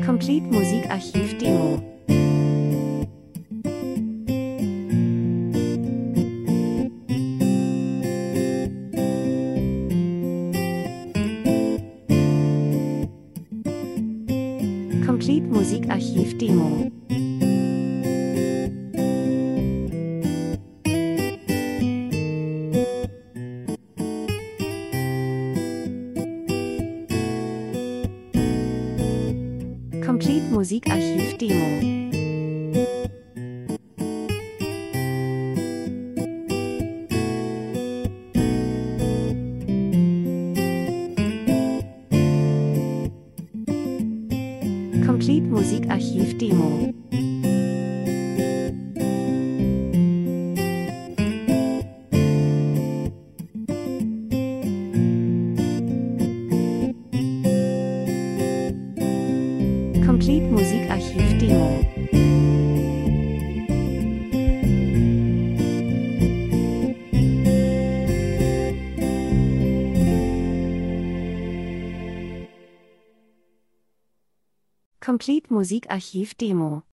Complete Musikarchiv Demo. Complete Musikarchiv Demo. Complete Musikarchiv Demo. Complete Musikarchiv Demo. Complete Musikarchiv Demo. Complete Musikarchiv Demo.